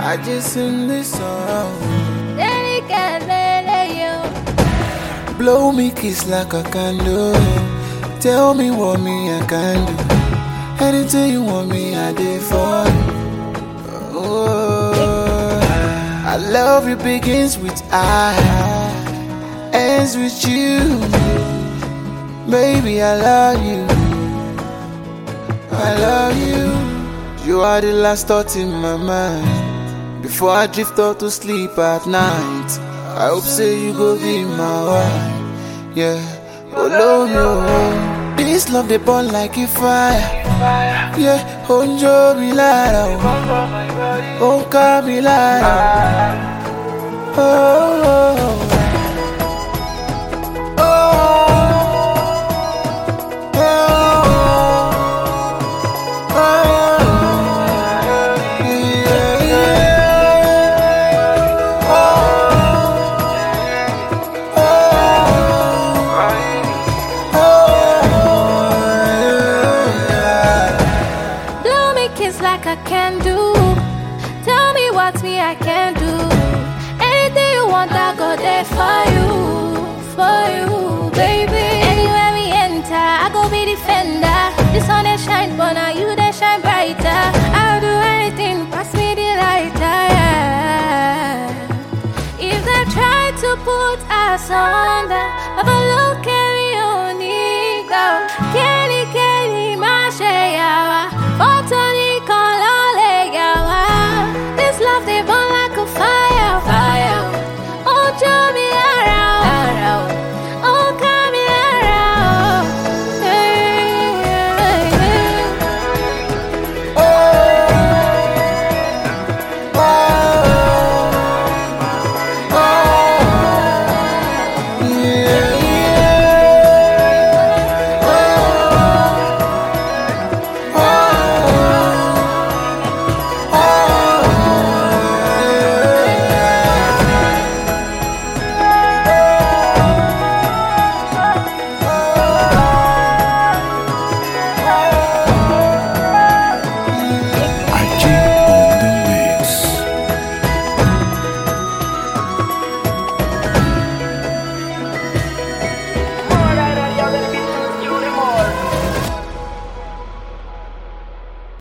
I just sing this song. Blow me kiss like a candle. Tell me what me I can do. Anything you want me, I did for you. Oh, I love you begins with I, ends with you. Baby, I love you. I love you. You are the last thought in my mind before I drift off to sleep at night. I hope say you go be my wife. Yeah, oh love you. This love they burn like a fire. Yeah, honjo mi lara, honka mi lara. Oh. Like I can do. Tell me what me I can do. Anything you want, I go there for you, baby. Anywhere we enter, I go be defender. The sun they shine, but now you they shine brighter. I'll do anything, pass me the lighter. Yeah. If they try to put us under,